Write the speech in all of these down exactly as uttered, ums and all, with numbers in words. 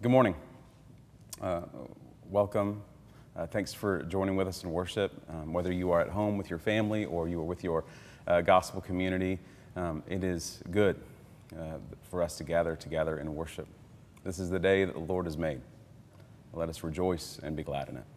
Good morning. Uh, welcome. Uh, thanks for joining with us in worship. Um, whether you are at home with your family or you are with your uh, gospel community, um, it is good uh, for us to gather together in worship. This is the day that the Lord has made. Let us rejoice and be glad in it.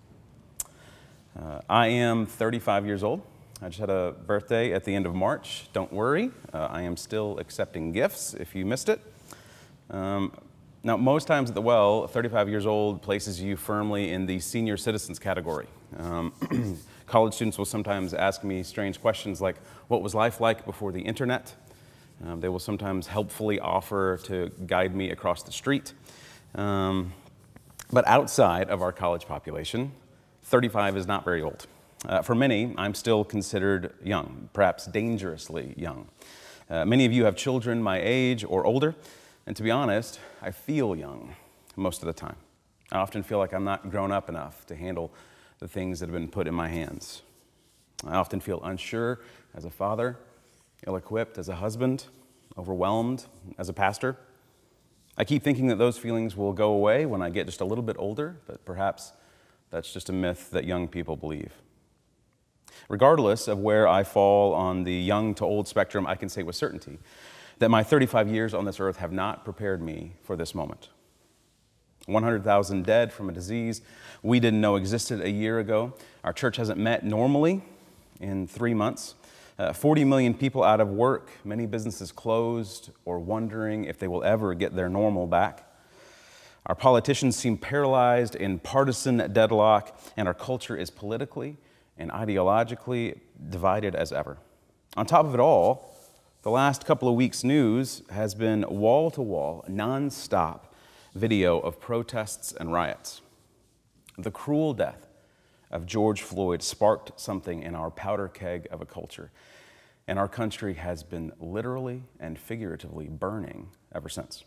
Uh, I am thirty-five years old. I just had a birthday at the end of March. Don't worry, uh, I am still accepting gifts if you missed it. Um, Now, most times at the Well, thirty-five years old places you firmly in the senior citizens category. Um, college students will sometimes ask me strange questions like, what was life like before the internet? Um, they will sometimes helpfully offer to guide me across the street. Um, but outside of our college population, thirty-five is not very old. Uh, for many, I'm still considered young, perhaps dangerously young. Uh, many of you have children my age or older. And to be honest, I feel young most of the time. I often feel like I'm not grown up enough to handle the things that have been put in my hands. I often feel unsure as a father, ill-equipped as a husband, overwhelmed as a pastor. I keep thinking that those feelings will go away when I get just a little bit older, but perhaps that's just a myth that young people believe. Regardless of where I fall on the young to old spectrum, I can say with certainty that my thirty-five years on this earth have not prepared me for this moment. one hundred thousand dead from a disease we didn't know existed a year ago. Our church hasn't met normally in three months. Uh, forty million people out of work, many businesses closed or wondering if they will ever get their normal back. Our politicians seem paralyzed in partisan deadlock, and our culture is politically and ideologically divided as ever. On top of it all, the last couple of weeks' news has been wall-to-wall, non-stop video of protests and riots. The cruel death of George Floyd sparked something in our powder keg of a culture, and our country has been literally and figuratively burning ever since.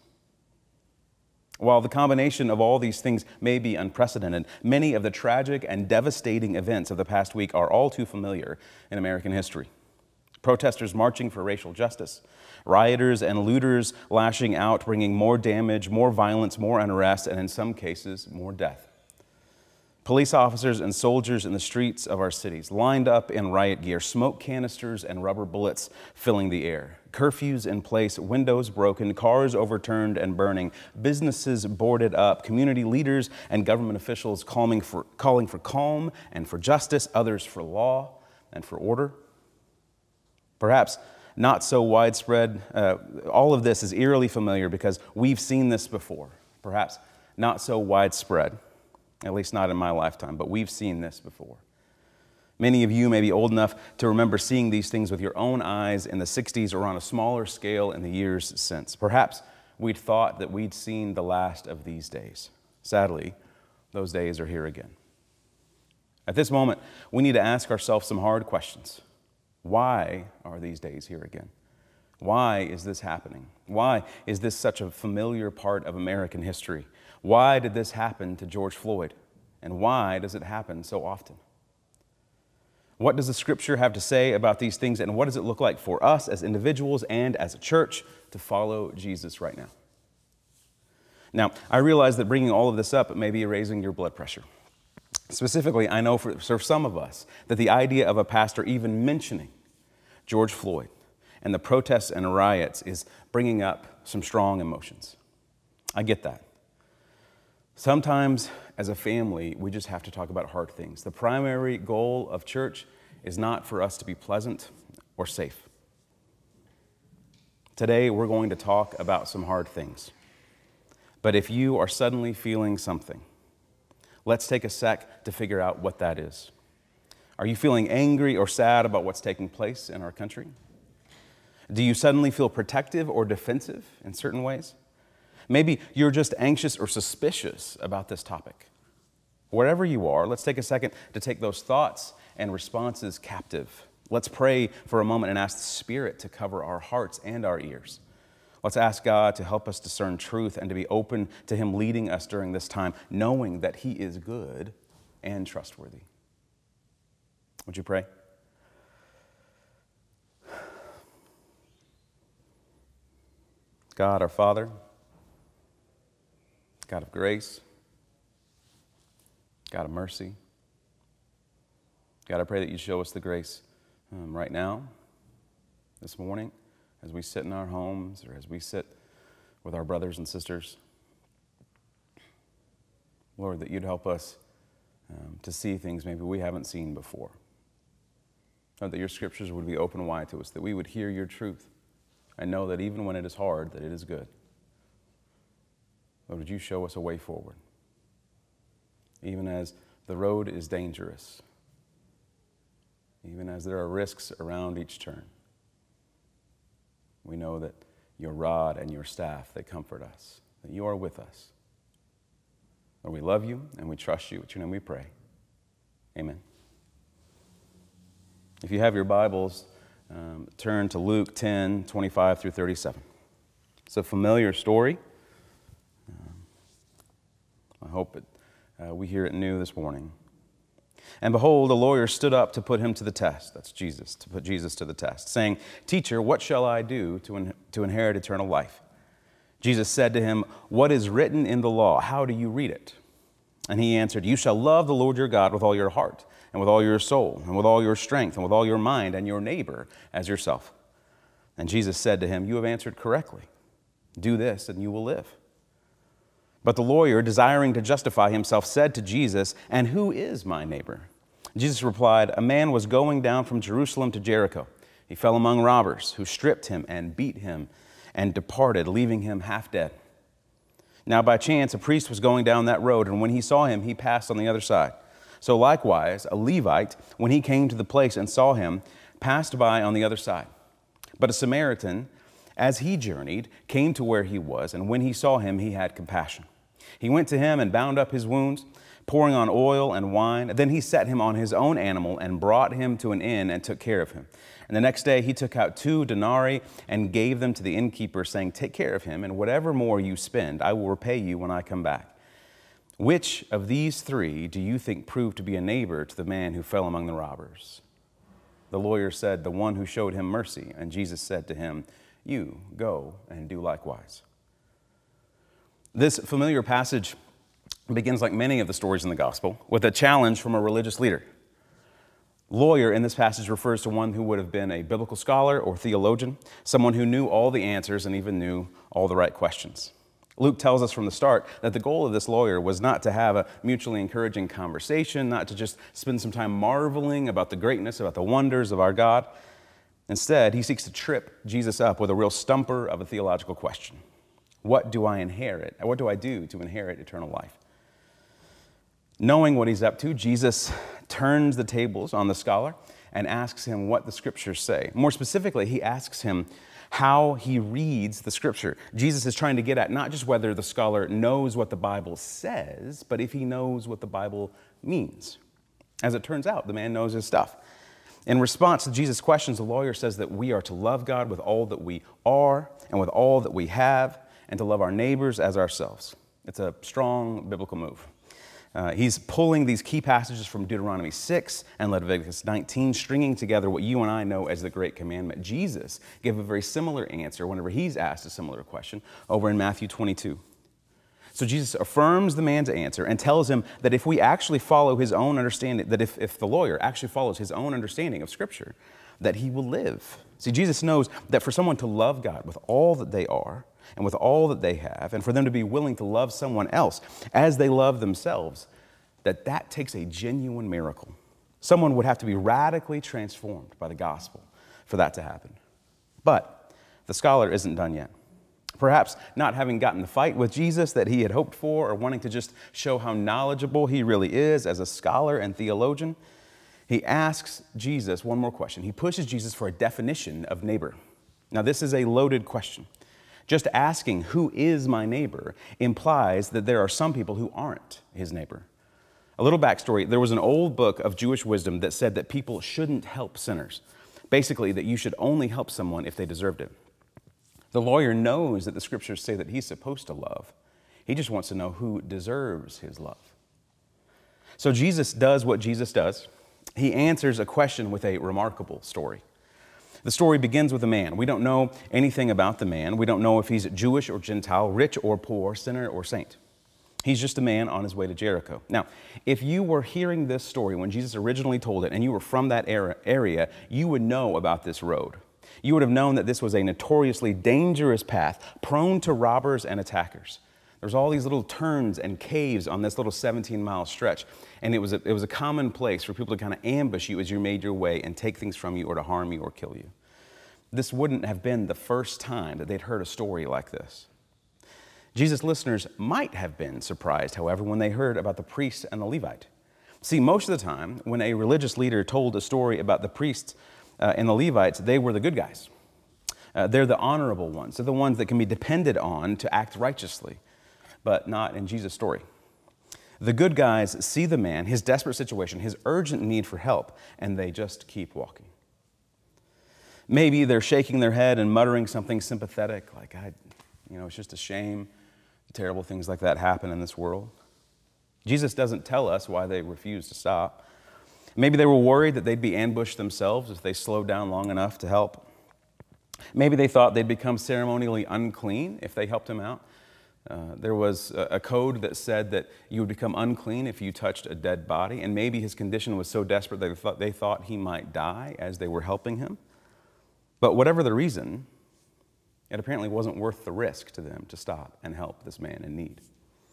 While the combination of all these things may be unprecedented, many of the tragic and devastating events of the past week are all too familiar in American history. Protesters marching for racial justice, rioters and looters lashing out, bringing more damage, more violence, more unrest, and in some cases, more death. Police officers and soldiers in the streets of our cities, lined up in riot gear, smoke canisters and rubber bullets filling the air. Curfews in place, windows broken, cars overturned and burning, businesses boarded up, community leaders and government officials calling for, calling for calm and for justice, others for law and for order. Perhaps not so widespread. Uh, all of this is eerily familiar because we've seen this before. Perhaps not so widespread, at least not in my lifetime, but we've seen this before. Many of you may be old enough to remember seeing these things with your own eyes in the sixties or on a smaller scale in the years since. Perhaps we'd thought that we'd seen the last of these days. Sadly, those days are here again. At this moment, we need to ask ourselves some hard questions. Why are these days here again? Why is this happening? Why is this such a familiar part of American history? Why did this happen to George Floyd? And why does it happen so often? What does the Scripture have to say about these things, and what does it look like for us as individuals and as a church to follow Jesus right now? Now, I realize that bringing all of this up may be raising your blood pressure. Specifically, I know for, for some of us that the idea of a pastor even mentioning George Floyd and the protests and riots is bringing up some strong emotions. I get that. Sometimes, as a family, we just have to talk about hard things. The primary goal of church is not for us to be pleasant or safe. Today, we're going to talk about some hard things. But if you are suddenly feeling something, let's take a sec to figure out what that is. Are you feeling angry or sad about what's taking place in our country? Do you suddenly feel protective or defensive in certain ways? Maybe you're just anxious or suspicious about this topic. Wherever you are, let's take a second to take those thoughts and responses captive. Let's pray for a moment and ask the Spirit to cover our hearts and our ears. Let's ask God to help us discern truth and to be open to Him leading us during this time, knowing that He is good and trustworthy. Would you pray? God, our Father, God of grace, God of mercy. God, I pray that you show us the grace um, right now, this morning, as we sit in our homes or as we sit with our brothers and sisters. Lord, that you'd help us um, to see things maybe we haven't seen before. Lord, that your scriptures would be open wide to us, that we would hear your truth and know that even when it is hard, that it is good. Lord, would you show us a way forward, even as the road is dangerous, even as there are risks around each turn. We know that your rod and your staff, they comfort us, that you are with us. Lord, we love you and we trust you. In your name we pray. Amen. If you have your Bibles, um, turn to Luke ten, twenty-five through thirty-seven. It's a familiar story. Um, I hope it, uh, we hear it new this morning. And behold, a lawyer stood up to put him to the test. That's Jesus, to put Jesus to the test, saying, "Teacher, what shall I do to, in, to inherit eternal life?" Jesus said to him, "What is written in the law? How do you read it?" And he answered, "You shall love the Lord your God with all your heart, and with all your soul, and with all your strength, and with all your mind, and your neighbor as yourself." And Jesus said to him, "You have answered correctly. Do this, and you will live." But the lawyer, desiring to justify himself, said to Jesus, "And who is my neighbor?" Jesus replied, "A man was going down from Jerusalem to Jericho. He fell among robbers, who stripped him and beat him and departed, leaving him half dead. Now by chance a priest was going down that road, and when he saw him, he passed on the other side. So likewise, a Levite, when he came to the place and saw him, passed by on the other side. But a Samaritan, as he journeyed, came to where he was, and when he saw him, he had compassion. He went to him and bound up his wounds, pouring on oil and wine. Then he set him on his own animal and brought him to an inn and took care of him. And the next day he took out two denarii and gave them to the innkeeper, saying, 'Take care of him, and whatever more you spend, I will repay you when I come back.' Which of these three do you think proved to be a neighbor to the man who fell among the robbers?" The lawyer said, "The one who showed him mercy." And Jesus said to him, "You go and do likewise." This familiar passage begins, like many of the stories in the gospel, with a challenge from a religious leader. Lawyer in this passage refers to one who would have been a biblical scholar or theologian, someone who knew all the answers and even knew all the right questions. Luke tells us from the start that the goal of this lawyer was not to have a mutually encouraging conversation, not to just spend some time marveling about the greatness, about the wonders of our God. Instead, he seeks to trip Jesus up with a real stumper of a theological question. What do I inherit? What do I do to inherit eternal life? Knowing what he's up to, Jesus turns the tables on the scholar and asks him what the scriptures say. More specifically, he asks him how he reads the scripture. Jesus is trying to get at not just whether the scholar knows what the Bible says, but if he knows what the Bible means. As it turns out, the man knows his stuff. In response to Jesus' questions, the lawyer says that we are to love God with all that we are and with all that we have, and to love our neighbors as ourselves. It's a strong biblical move. Uh, he's pulling these key passages from Deuteronomy six and Leviticus nineteen, stringing together what you and I know as the Great Commandment. Jesus gave a very similar answer whenever he's asked a similar question over in Matthew twenty-two. So Jesus affirms the man's answer and tells him that if we actually follow his own understanding, that if, if the lawyer actually follows his own understanding of Scripture, that he will live. See, Jesus knows that for someone to love God with all that they are and with all that they have, and for them to be willing to love someone else as they love themselves, that that takes a genuine miracle. Someone would have to be radically transformed by the gospel for that to happen. But the scholar isn't done yet. Perhaps not having gotten the fight with Jesus that he had hoped for, or wanting to just show how knowledgeable he really is as a scholar and theologian, he asks Jesus one more question. He pushes Jesus for a definition of neighbor. Now, this is a loaded question. Just asking, "Who is my neighbor?" implies that there are some people who aren't his neighbor. A little backstory, there was an old book of Jewish wisdom that said that people shouldn't help sinners. Basically, that you should only help someone if they deserved it. The lawyer knows that the scriptures say that he's supposed to love. He just wants to know who deserves his love. So Jesus does what Jesus does. He answers a question with a remarkable story. The story begins with a man. We don't know anything about the man. We don't know if he's Jewish or Gentile, rich or poor, sinner or saint. He's just a man on his way to Jericho. Now, if you were hearing this story when Jesus originally told it and you were from that area, you would know about this road. You would have known that this was a notoriously dangerous path, prone to robbers and attackers. There's all these little turns and caves on this little seventeen mile stretch, and it was, a, it was a common place for people to kind of ambush you as you made your way and take things from you or to harm you or kill you. This wouldn't have been the first time that they'd heard a story like this. Jesus' listeners might have been surprised, however, when they heard about the priest and the Levite. See, most of the time, when a religious leader told a story about the priests uh, and the Levites, they were the good guys. Uh, they're the honorable ones. They're the ones that can be depended on to act righteously, but not in Jesus' story. The good guys see the man, his desperate situation, his urgent need for help, and they just keep walking. Maybe they're shaking their head and muttering something sympathetic, like, I, you know, it's just a shame. Terrible things like that happen in this world. Jesus doesn't tell us why they refused to stop. Maybe they were worried that they'd be ambushed themselves if they slowed down long enough to help. Maybe they thought they'd become ceremonially unclean if they helped him out. Uh, there was a, a code that said that you would become unclean if you touched a dead body, and maybe his condition was so desperate they thought, they thought he might die as they were helping him. But whatever the reason, it apparently wasn't worth the risk to them to stop and help this man in need.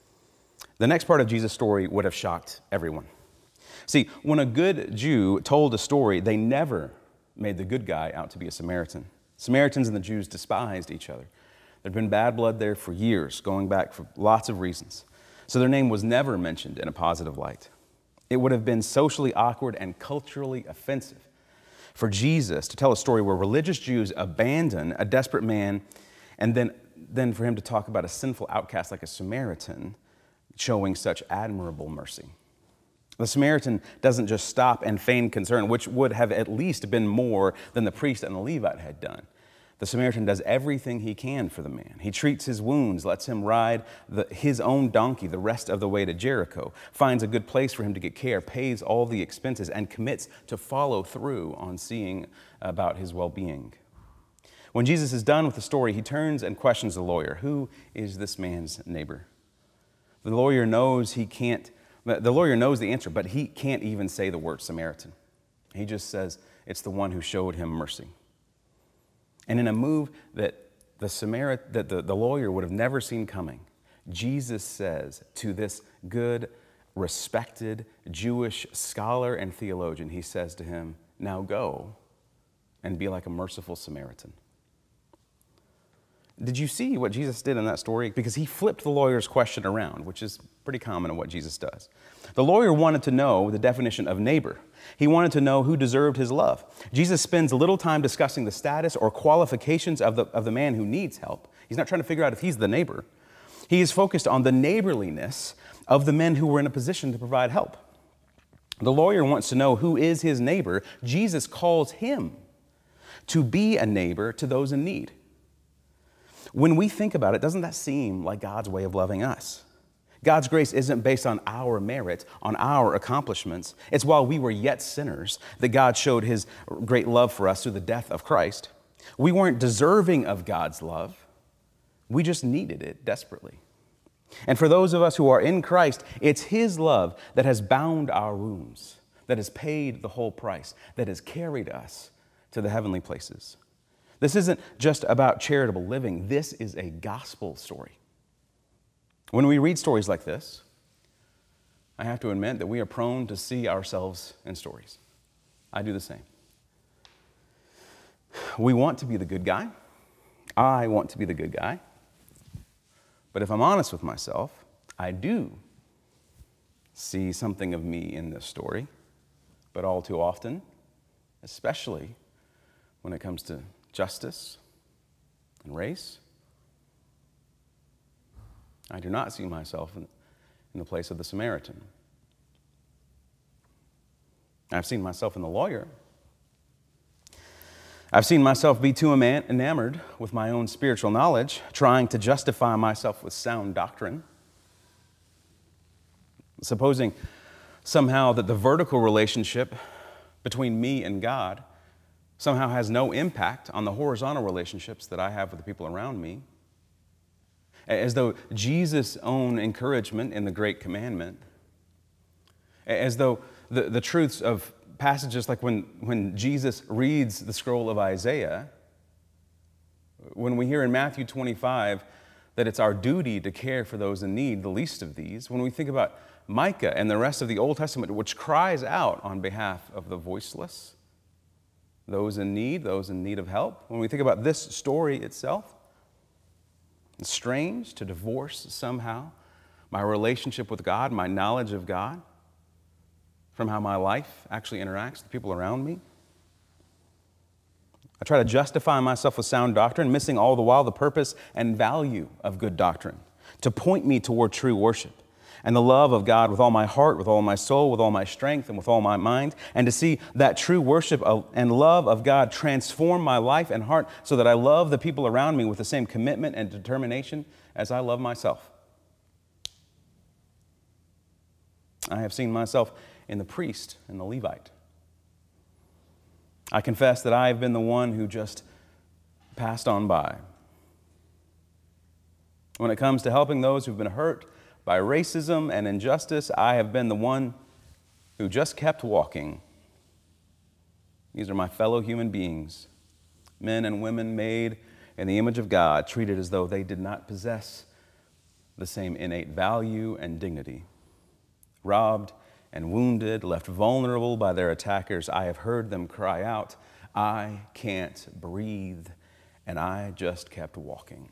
The next part of Jesus' story would have shocked everyone. See, when a good Jew told a story, they never made the good guy out to be a Samaritan. Samaritans and the Jews despised each other. There'd been bad blood there for years, going back for lots of reasons. So their name was never mentioned in a positive light. It would have been socially awkward and culturally offensive for Jesus to tell a story where religious Jews abandon a desperate man, and then, then for him to talk about a sinful outcast like a Samaritan showing such admirable mercy. The Samaritan doesn't just stop and feign concern, which would have at least been more than the priest and the Levite had done. The Samaritan does everything he can for the man. He treats his wounds, lets him ride the, his own donkey the rest of the way to Jericho, finds a good place for him to get care, pays all the expenses, and commits to follow through on seeing about his well-being. When Jesus is done with the story, he turns and questions the lawyer. Who is this man's neighbor? The lawyer knows he can't, the lawyer knows the answer, but he can't even say the word Samaritan. He just says, it's the one who showed him mercy. And in a move that the Samaritan, that the, the lawyer would have never seen coming, Jesus says to this good, respected Jewish scholar and theologian, he says to him, now go and be like a merciful Samaritan. Did you see what Jesus did in that story? Because he flipped the lawyer's question around, which is pretty common in what Jesus does. The lawyer wanted to know the definition of neighbor. He wanted to know who deserved his love. Jesus spends little time discussing the status or qualifications of the, of the man who needs help. He's not trying to figure out if he's the neighbor. He is focused on the neighborliness of the men who were in a position to provide help. The lawyer wants to know who is his neighbor. Jesus calls him to be a neighbor to those in need. When we think about it, doesn't that seem like God's way of loving us? God's grace isn't based on our merit, on our accomplishments. It's while we were yet sinners that God showed his great love for us through the death of Christ. We weren't deserving of God's love. We just needed it desperately. And for those of us who are in Christ, it's his love that has bound our wounds, that has paid the whole price, that has carried us to the heavenly places. This isn't just about charitable living. This is a gospel story. When we read stories like this, I have to admit that we are prone to see ourselves in stories. I do the same. We want to be the good guy. I want to be the good guy. But if I'm honest with myself, I do see something of me in this story. But all too often, especially when it comes to justice and race, I do not see myself in, in the place of the Samaritan. I've seen myself in the lawyer. I've seen myself be too enamored with my own spiritual knowledge, trying to justify myself with sound doctrine. Supposing somehow that the vertical relationship between me and God somehow has no impact on the horizontal relationships that I have with the people around me. as though Jesus' own encouragement in the Great Commandment, as though the, the truths of passages like when, when Jesus reads the scroll of Isaiah, when we hear in Matthew twenty-five that it's our duty to care for those in need, the least of these, when we think about Micah and the rest of the Old Testament, which cries out on behalf of the voiceless, those in need, those in need of help, when we think about this story itself, it's strange to divorce somehow my relationship with God, my knowledge of God, from how my life actually interacts with the people around me. I try to justify myself with sound doctrine, missing all the while the purpose and value of good doctrine, to point me toward true worship and the love of God with all my heart, with all my soul, with all my strength, and with all my mind, and to see that true worship and love of God transform my life and heart so that I love the people around me with the same commitment and determination as I love myself. I have seen myself in the priest and the Levite. I confess that I have been the one who just passed on by. When it comes to helping those who've been hurt by racism and injustice, I have been the one who just kept walking. These are my fellow human beings, men and women made in the image of God, treated as though they did not possess the same innate value and dignity. Robbed and wounded, left vulnerable by their attackers, I have heard them cry out, "I can't breathe," and I just kept walking.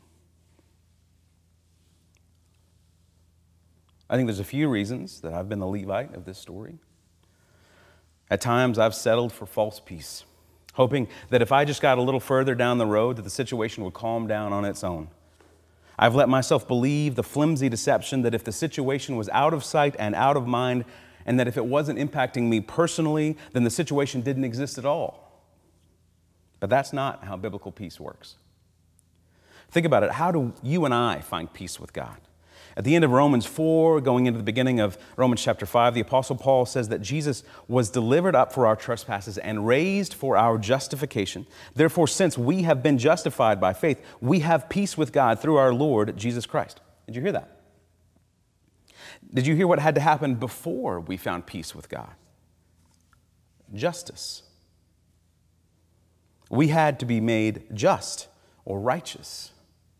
I think there's a few reasons that I've been the Levite of this story. At times, I've settled for false peace, hoping that if I just got a little further down the road, that the situation would calm down on its own. I've let myself believe the flimsy deception that if the situation was out of sight and out of mind, and that if it wasn't impacting me personally, then the situation didn't exist at all. But that's not how biblical peace works. Think about it. How do you and I find peace with God? At the end of Romans four, going into the beginning of Romans chapter five, the Apostle Paul says that Jesus was delivered up for our trespasses and raised for our justification. Therefore, since we have been justified by faith, we have peace with God through our Lord Jesus Christ. Did you hear that? Did you hear what had to happen before we found peace with God? Justice. We had to be made just or righteous.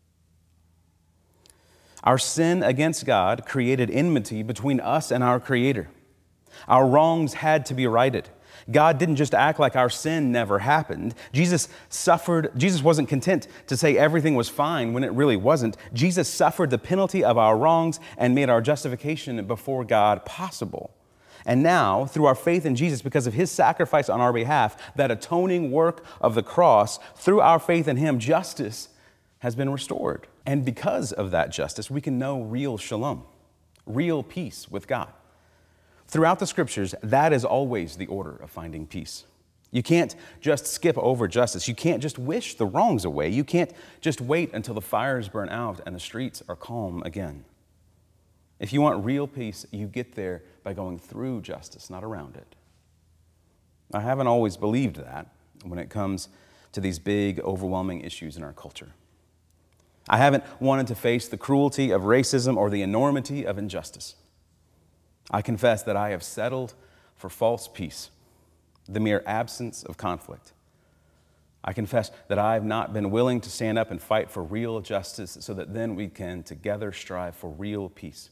Our sin against God created enmity between us and our Creator. Our wrongs had to be righted. God didn't just act like our sin never happened. Jesus suffered. Jesus wasn't content to say everything was fine when it really wasn't. Jesus suffered the penalty of our wrongs and made our justification before God possible. And now, through our faith in Jesus, because of His sacrifice on our behalf, that atoning work of the cross, through our faith in Him, justice has been restored. And because of that justice, we can know real shalom, real peace with God. Throughout the Scriptures, that is always the order of finding peace. You can't just skip over justice. You can't just wish the wrongs away. You can't just wait until the fires burn out and the streets are calm again. If you want real peace, you get there by going through justice, not around it. I haven't always believed that when it comes to these big, overwhelming issues in our culture. I haven't wanted to face the cruelty of racism or the enormity of injustice. I confess that I have settled for false peace, the mere absence of conflict. I confess that I have not been willing to stand up and fight for real justice so that then we can together strive for real peace.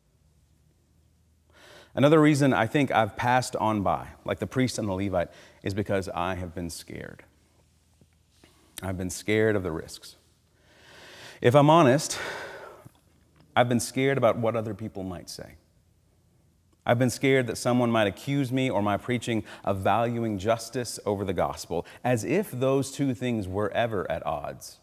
Another reason I think I've passed on by, like the priest and the Levite, is because I have been scared. I've been scared of the risks. If I'm honest, I've been scared about what other people might say. I've been scared that someone might accuse me or my preaching of valuing justice over the gospel, as if those two things were ever at odds.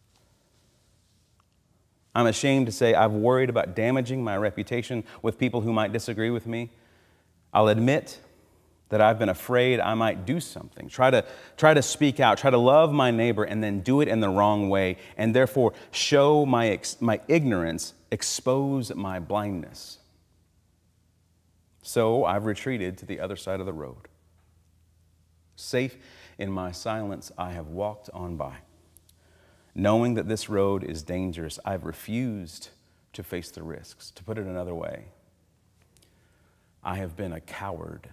I'm ashamed to say I've worried about damaging my reputation with people who might disagree with me. I'll admit that I've been afraid I might do something, try to, try to speak out, try to love my neighbor, and then do it in the wrong way, and therefore show my, ex- my ignorance, expose my blindness. So I've retreated to the other side of the road. Safe in my silence, I have walked on by. Knowing that this road is dangerous, I've refused to face the risks. To put it another way, I have been a coward.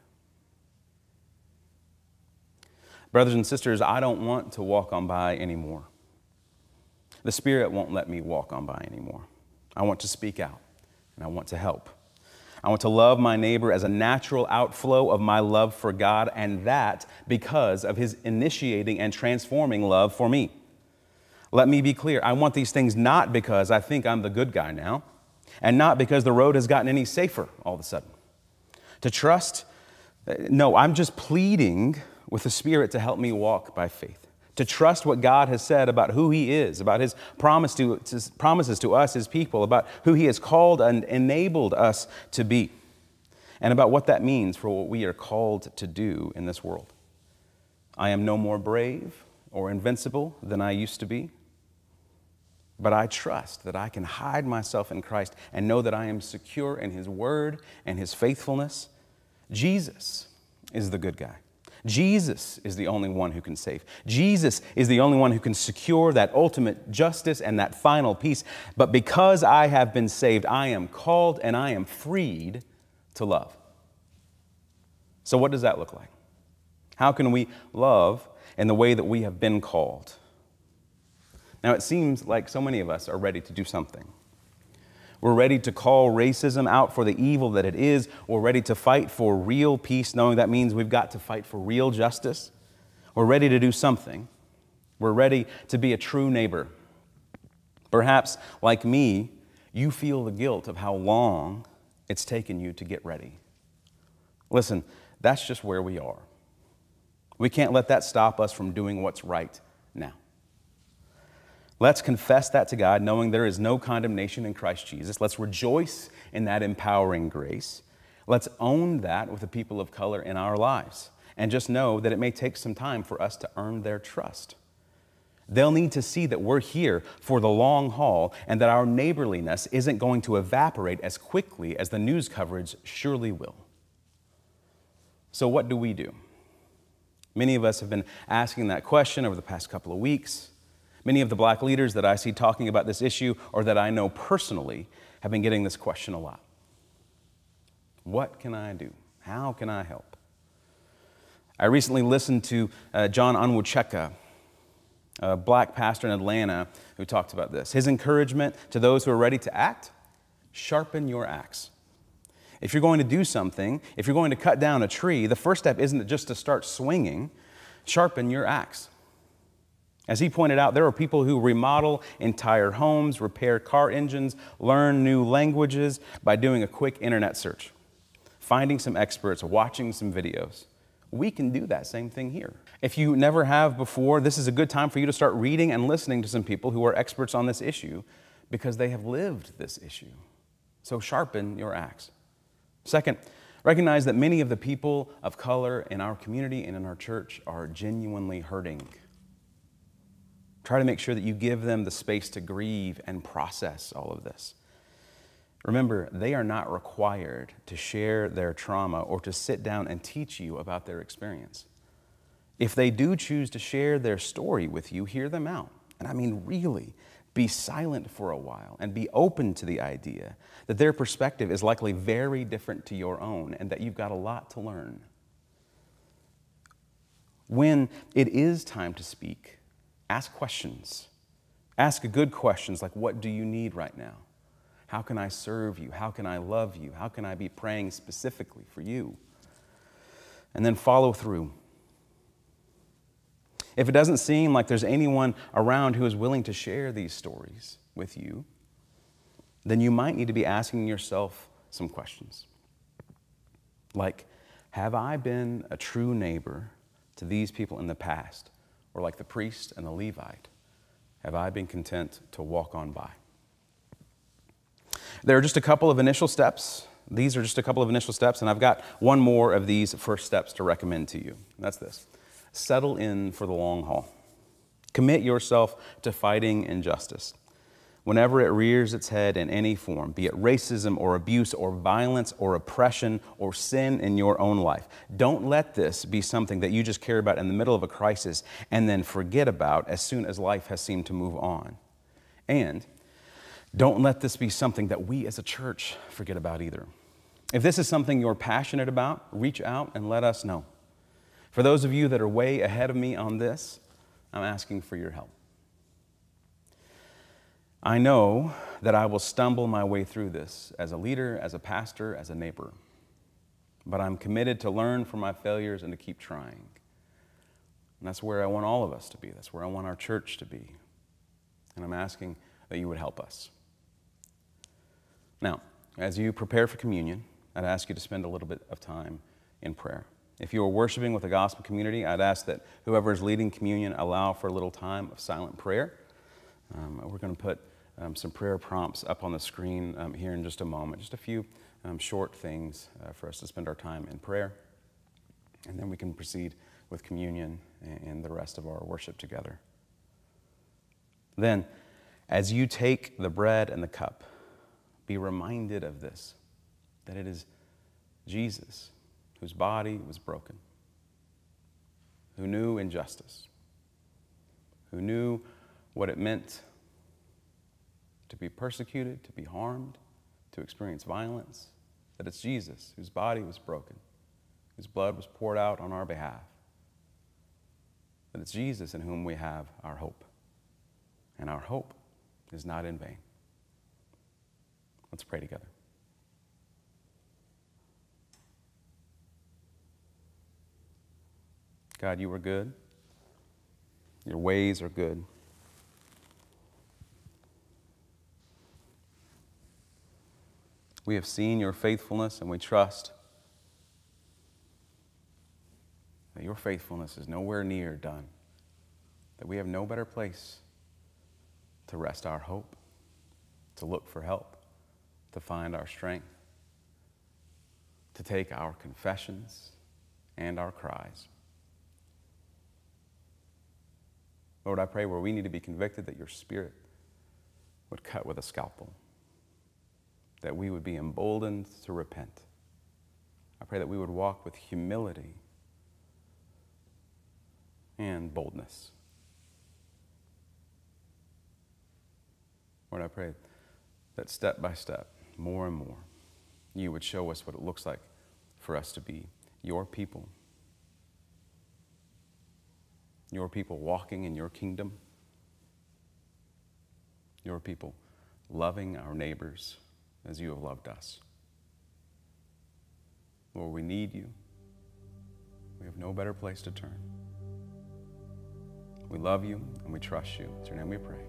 Brothers and sisters, I don't want to walk on by anymore. The Spirit won't let me walk on by anymore. I want to speak out, and I want to help. I want to love my neighbor as a natural outflow of my love for God, and that because of his initiating and transforming love for me. Let me be clear. I want these things not because I think I'm the good guy now, and not because the road has gotten any safer all of a sudden. To trust, no, I'm just pleading with the Spirit to help me walk by faith. To trust what God has said about who he is, about his promise to, to, promises to us, his people, about who he has called and enabled us to be, and about what that means for what we are called to do in this world. I am no more brave or invincible than I used to be, but I trust that I can hide myself in Christ and know that I am secure in his word and his faithfulness. Jesus is the good guy. Jesus is the only one who can save. Jesus is the only one who can secure that ultimate justice and that final peace. But because I have been saved, I am called and I am freed to love. So what does that look like? How can we love in the way that we have been called? Now, it seems like so many of us are ready to do something. We're ready to call racism out for the evil that it is. We're ready to fight for real peace, knowing that means we've got to fight for real justice. We're ready to do something. We're ready to be a true neighbor. Perhaps, like me, you feel the guilt of how long it's taken you to get ready. Listen, that's just where we are. We can't let that stop us from doing what's right now. Let's confess that to God, knowing there is no condemnation in Christ Jesus. Let's rejoice in that empowering grace. Let's own that with the people of color in our lives. And just know that it may take some time for us to earn their trust. They'll need to see that we're here for the long haul and that our neighborliness isn't going to evaporate as quickly as the news coverage surely will. So what do we do? Many of us have been asking that question over the past couple of weeks. Many of the black leaders that I see talking about this issue or that I know personally have been getting this question a lot. What can I do? How can I help? I recently listened to uh, John Onwuchekwa, a black pastor in Atlanta, who talked about this. His encouragement to those who are ready to act: sharpen your axe. If you're going to do something, if you're going to cut down a tree, the first step isn't just to start swinging. Sharpen your axe. As he pointed out, there are people who remodel entire homes, repair car engines, learn new languages by doing a quick internet search, finding some experts, watching some videos. We can do that same thing here. If you never have before, this is a good time for you to start reading and listening to some people who are experts on this issue because they have lived this issue. So sharpen your axe. Second, recognize that many of the people of color in our community and in our church are genuinely hurting. Try to make sure that you give them the space to grieve and process all of this. Remember, they are not required to share their trauma or to sit down and teach you about their experience. If they do choose to share their story with you, hear them out. And I mean, really, be silent for a while and be open to the idea that their perspective is likely very different to your own and that you've got a lot to learn. When it is time to speak, ask questions. Ask good questions like, what do you need right now? How can I serve you? How can I love you? How can I be praying specifically for you? And then follow through. If it doesn't seem like there's anyone around who is willing to share these stories with you, then you might need to be asking yourself some questions. Like, have I been a true neighbor to these people in the past? Or like the priest and the Levite, have I been content to walk on by? There are just a couple of initial steps. These are just a couple of initial steps, and I've got one more of these first steps to recommend to you. And that's this. Settle in for the long haul. Commit yourself to fighting injustice. whenever it rears its head in any form, be it racism or abuse or violence or oppression or sin in your own life. Don't let this be something that you just care about in the middle of a crisis and then forget about as soon as life has seemed to move on. And don't let this be something that we as a church forget about either. If this is something you're passionate about, reach out and let us know. For those of you that are way ahead of me on this, I'm asking for your help. I know that I will stumble my way through this as a leader, as a pastor, as a neighbor. But I'm committed to learn from my failures and to keep trying. And that's where I want all of us to be. That's where I want our church to be. And I'm asking that you would help us. Now, as you prepare for communion, I'd ask you to spend a little bit of time in prayer. If you are worshiping with a gospel community, I'd ask that whoever is leading communion allow for a little time of silent prayer. Um, we're going to put um, some prayer prompts up on the screen um, here in just a moment. Just a few um, short things uh, for us to spend our time in prayer. And then we can proceed with communion and, and the rest of our worship together. Then, as you take the bread and the cup, be reminded of this, that it is Jesus whose body was broken, who knew injustice, who knew what it meant to be persecuted, to be harmed, to experience violence, that it's Jesus whose body was broken, whose blood was poured out on our behalf, that it's Jesus in whom we have our hope, and our hope is not in vain. Let's pray together. God, you are good. Your ways are good. We have seen your faithfulness, and we trust that your faithfulness is nowhere near done, that we have no better place to rest our hope, to look for help, to find our strength, to take our confessions and our cries. Lord, I pray where we need to be convicted that your Spirit would cut with a scalpel, that we would be emboldened to repent. I pray that we would walk with humility and boldness. Lord, I pray that step by step, more and more, you would show us what it looks like for us to be your people, your people walking in your kingdom, your people loving our neighbors as you have loved us. Lord, we need you. We have no better place to turn. We love you and we trust you. It's your name we pray.